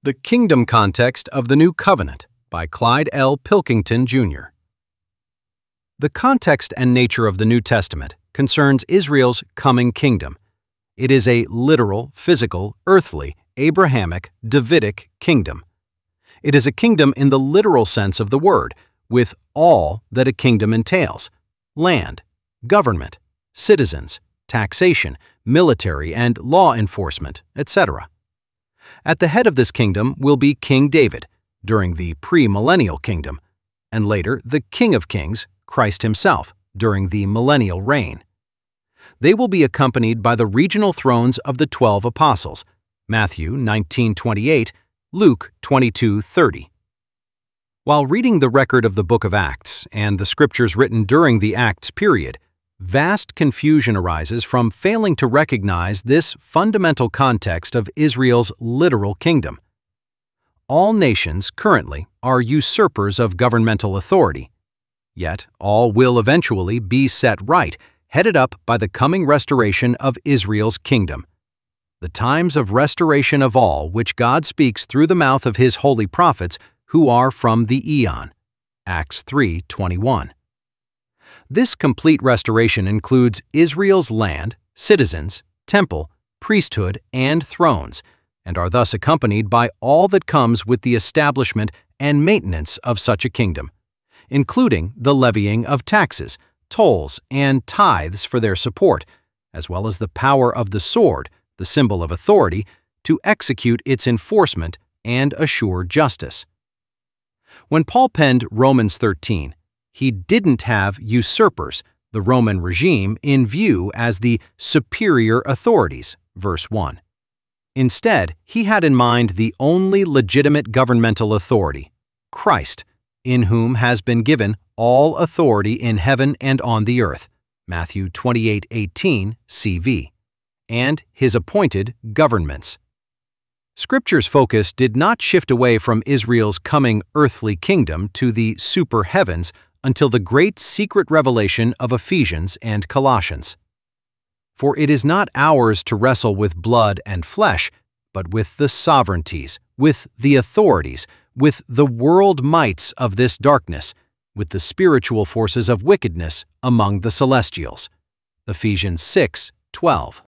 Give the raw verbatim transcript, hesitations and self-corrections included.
The Kingdom Context of the New Covenant by Clyde L. Pilkington, Junior The context and nature of the New Testament concerns Israel's coming kingdom. It is a literal, physical, earthly, Abrahamic, Davidic kingdom. It is a kingdom in the literal sense of the word, with all that a kingdom entails: land, government, citizens, taxation, military and law enforcement, et cetera. At the head of this kingdom will be King David, during the pre-millennial kingdom, and later the King of Kings, Christ himself, during the millennial reign. They will be accompanied by the regional thrones of the twelve apostles, Matthew nineteen twenty-eight, Luke twenty-two thirty. While reading the record of the book of Acts and the scriptures written during the Acts period, vast confusion arises from failing to recognize this fundamental context of Israel's literal kingdom. All nations currently are usurpers of governmental authority, yet all will eventually be set right, headed up by the coming restoration of Israel's kingdom. The times of restoration of all which God speaks through the mouth of his holy prophets who are from the eon. Acts three twenty-one. This complete restoration includes Israel's land, citizens, temple, priesthood, and thrones, and are thus accompanied by all that comes with the establishment and maintenance of such a kingdom, including the levying of taxes, tolls, and tithes for their support, as well as the power of the sword, the symbol of authority, to execute its enforcement and assure justice. When Paul penned Romans thirteen, he didn't have usurpers, the Roman regime, in view as the superior authorities, verse one. Instead, he had in mind the only legitimate governmental authority, Christ, in whom has been given all authority in heaven and on the earth, Matthew twenty-eight eighteen C V, and his appointed governments. Scripture's focus did not shift away from Israel's coming earthly kingdom to the super heavens until the great secret revelation of Ephesians and Colossians. For it is not ours to wrestle with blood and flesh, but with the sovereignties, with the authorities, with the world mights of this darkness, with the spiritual forces of wickedness among the celestials. Ephesians six twelve.